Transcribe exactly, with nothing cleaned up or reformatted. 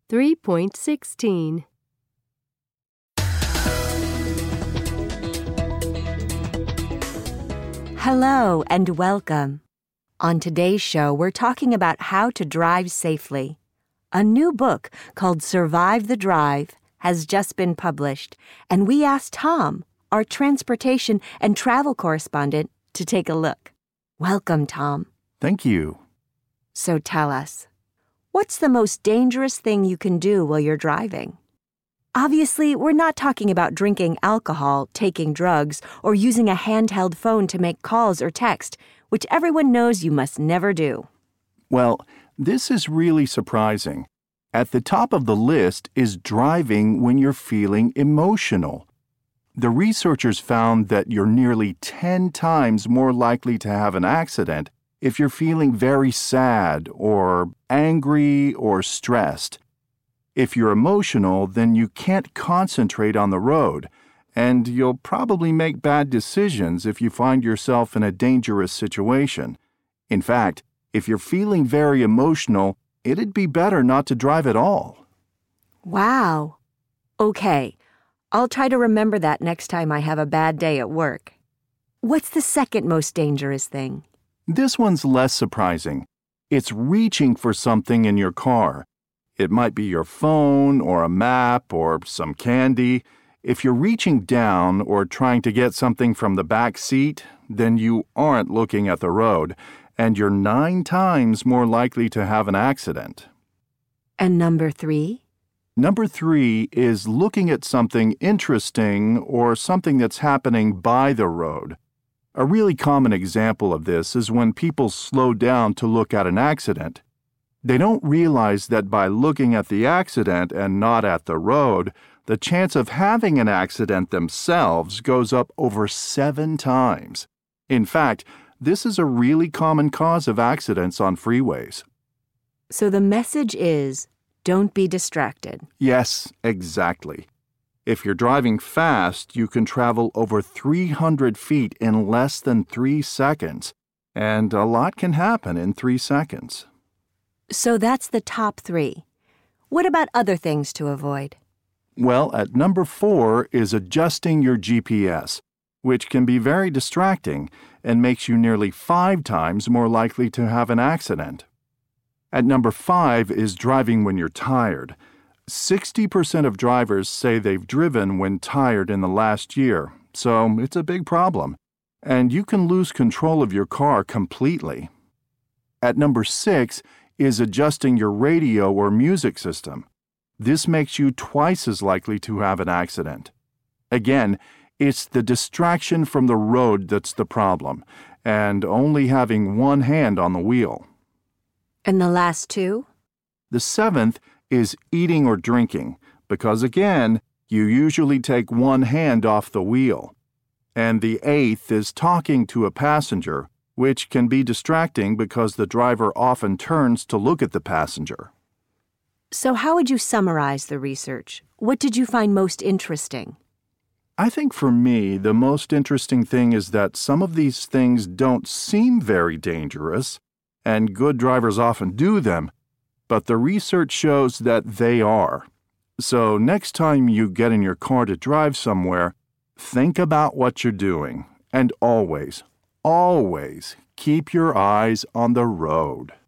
three point sixteen. Hello and welcome. On today's show, we're talking about how to drive safely. A new book called Survive the Drive has just been published, and we asked Tom, our transportation and travel correspondent, to take a look. Welcome, Tom. Thank you. So tell us, what's the most dangerous thing you can do while you're driving? Obviously, we're not talking about drinking alcohol, taking drugs, or using a handheld phone to make calls or text, which everyone knows you must never do. Well, this is really surprising. At the top of the list is driving when you're feeling emotional. The researchers found that you're nearly ten times more likely to have an accident if you're feeling very sad or angry or stressed. If you're emotional, then you can't concentrate on the road, and you'll probably make bad decisions if you find yourself in a dangerous situation. In fact, if you're feeling very emotional, it'd be better not to drive at all. Wow. Okay, I'll try to remember that next time I have a bad day at work. What's the second most dangerous thing? This one's less surprising. It's reaching for something in your car. It might be your phone or a map or some candy. If you're reaching down or trying to get something from the back seat, then you aren't looking at the road, and you're nine times more likely to have an accident. And number three? Number three is looking at something interesting or something that's happening by the road. A really common example of this is when people slow down to look at an accident. They don't realize that by looking at the accident and not at the road, the chance of having an accident themselves goes up over seven times. In fact, this is a really common cause of accidents on freeways. So the message is, don't be distracted. Yes, exactly. If you're driving fast, you can travel over three hundred feet in less than three seconds, and a lot can happen in three seconds. So that's the top three. What about other things to avoid? Well, at number four is adjusting your G P S, which can be very distracting and makes you nearly five times more likely to have an accident. At number five is driving when you're tired. sixty percent of drivers say they've driven when tired in the last year, so it's a big problem, and you can lose control of your car completely. At number six is adjusting your radio or music system. This makes you twice as likely to have an accident. Again, it's the distraction from the road that's the problem, and only having one hand on the wheel. And the last two? The seventh is eating or drinking, because again, you usually take one hand off the wheel. And the eighth is talking to a passenger, which can be distracting because the driver often turns to look at the passenger. So how would you summarize the research? What did you find most interesting? I think for me, the most interesting thing is that some of these things don't seem very dangerous, and good drivers often do them, but the research shows that they are. So next time you get in your car to drive somewhere, think about what you're doing, and always, always keep your eyes on the road.